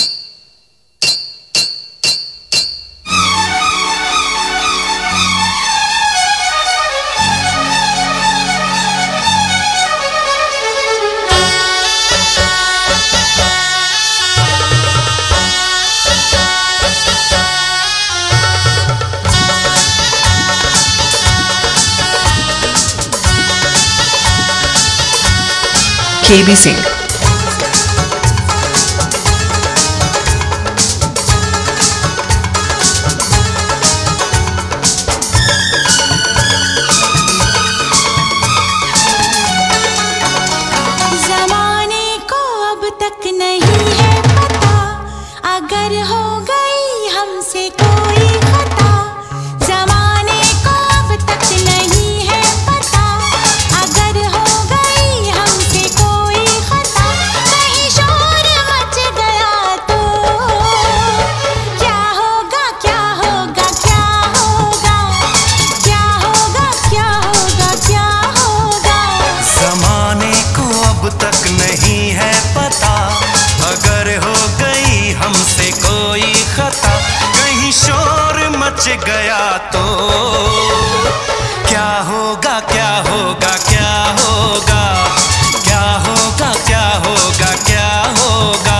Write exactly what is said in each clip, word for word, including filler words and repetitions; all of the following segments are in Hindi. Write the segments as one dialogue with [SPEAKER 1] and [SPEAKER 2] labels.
[SPEAKER 1] के बी सिंह।
[SPEAKER 2] ज़माने को अब तक नहीं है पता, अगर हो गई हमसे कोई खता। ज़माने को अब तक नहीं है पता, अगर हो गई हमसे कोई खता। कहीं शोर मच गया तो क्या होगा, क्या होगा, क्या होगा, क्या होगा, क्या होगा, क्या होगा।
[SPEAKER 3] ज़माने को अब तक नहीं है पता, अगर हो गई हमसे कोई खता। कहीं शोर मच गया तो क्या होगा, क्या होगा, क्या होगा, क्या होगा, क्या होगा, क्या होगा।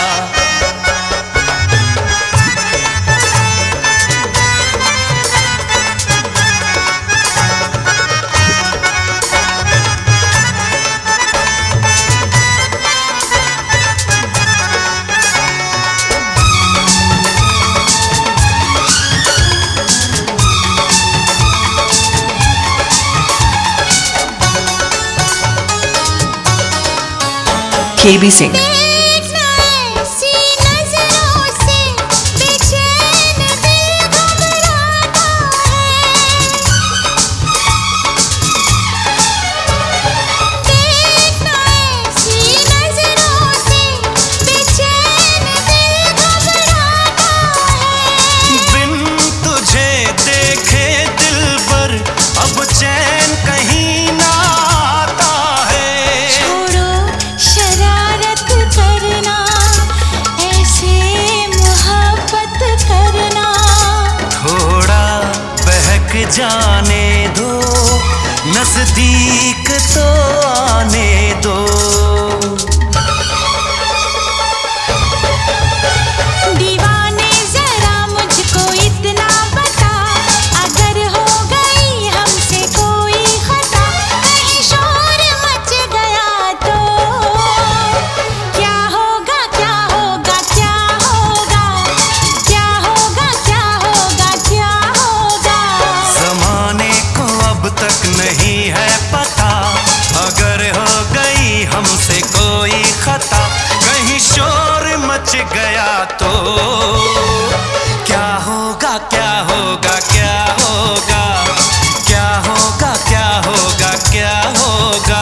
[SPEAKER 1] के बी सिंह।
[SPEAKER 2] देखना ऐसी नजरों से बेचैन दिल घबराता है। देखना ऐसी नजरों से बेचैन दिल घबराता है।
[SPEAKER 3] बिन तुझे देखे दिलबर अब चैन कहीं ना आता है।
[SPEAKER 2] छोड़ो शरारत करना, ऐसे मोहब्बत करना।
[SPEAKER 3] थोड़ा बहक जाने दो, नजदीक तो आने दो।
[SPEAKER 2] दीवाने जरा मुझको इतना बता, अगर हो गई हमसे कोई खता। कहीं शोर मच गया तो क्या होगा, क्या होगा, क्या होगा, क्या होगा, क्या होगा, क्या होगा।
[SPEAKER 3] ज़माने को अब तक नहीं है पता, अगर हो गई हमसे कोई खता। कहीं शोर मच गया तो क्या होगा, क्या होगा, क्या होगा, क्या होगा, क्या होगा, क्या होगा।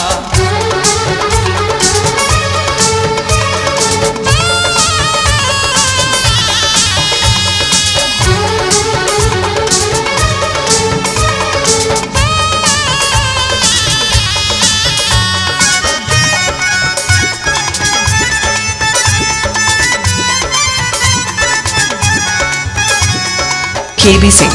[SPEAKER 1] के बी सिंह।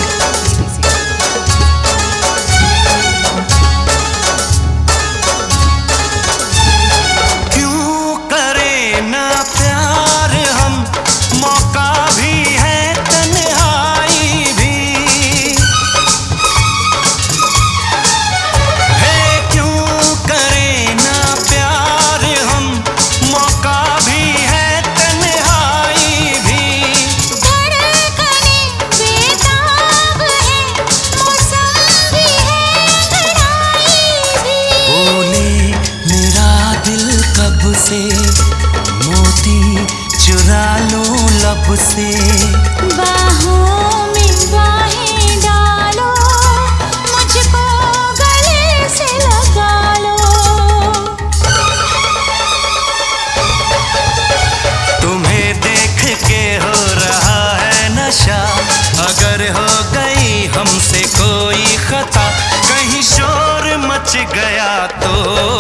[SPEAKER 3] क्यों करें ना प्यार हम, मौका भी है तन्हाई भी है। क्यों करें ना प्यार हम, मौका भी है तन्हाई भी।
[SPEAKER 2] धड़कने बेताब है, मौसम भी है गहराई भी।
[SPEAKER 3] बोले मेरा दिल कब से, मोती चुरा लूं लब से।
[SPEAKER 2] बाहों में बाहें डालो, मुझको गले से लगा लो।
[SPEAKER 3] तुम्हें देख के हो रहा है नशा, अगर हो गई हमसे कोई खता। कहीं शोर मच गया तो